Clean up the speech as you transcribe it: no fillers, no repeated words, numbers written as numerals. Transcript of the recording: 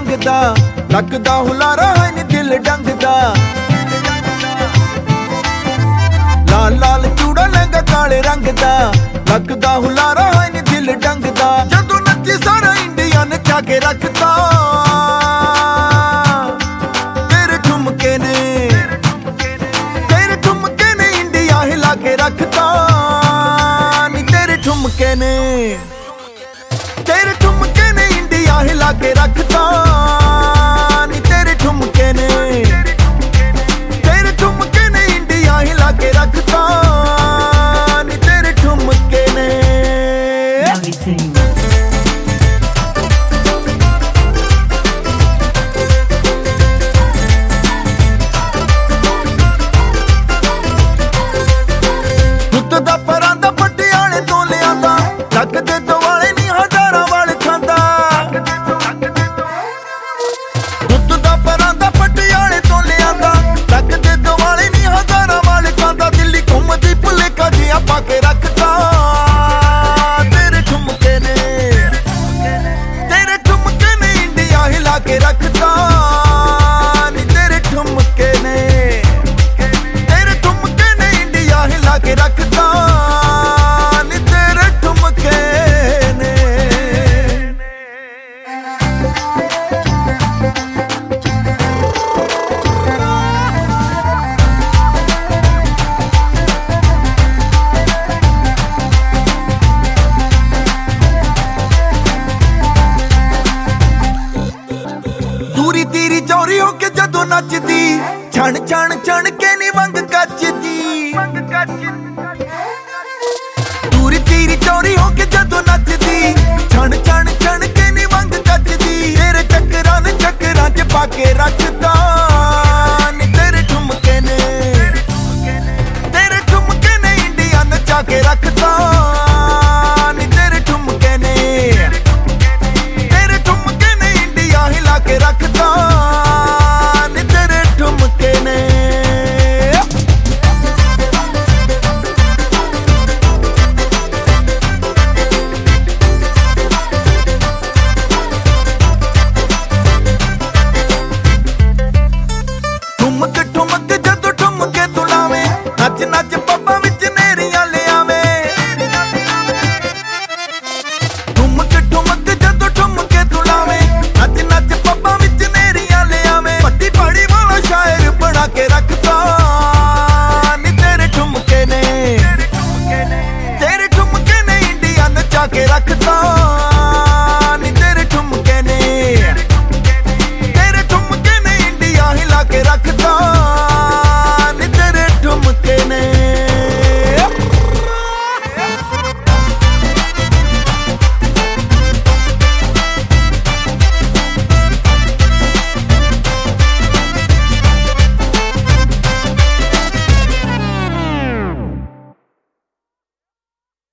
लंघदा लगदा हुलारा है नी दिल डंगदा। लाल लाल चूड़ा लहंगा काले रंग दा लगदा हुलारा है नी दिल डंगदा। जदों नच्ची सारा इंडिया नचा के रखता तेरे ठुमके ने इंडिया हिला के रखता नी तेरे ठुमके ने इंडिया हिला के रखता नी तेरे ठुमके ने इंडिया हिला के रखता नी तेरे ठुमके ने। दा परांदा पटियाले तो लियांदा लगदे दुआले नी हजारां वाल खांदा। दुੱਧ दा परांदा पटियाले तो लियांदा लगदे दुआले नी हजारां वाल खांदा। दिल्ली घुमदी भुलेखा जिहा पाके रखदा तेरे ठुमके ने इंडिया हिला के रखदा नी तेरे ठुमके ने इंडिया हिला के रखदा। दूरी तीरी चोरी होके जदों नचदी छण छण छण के नी वंग कचदी। दूरी तीरी चोरी होके जदों नचदी छण छण छण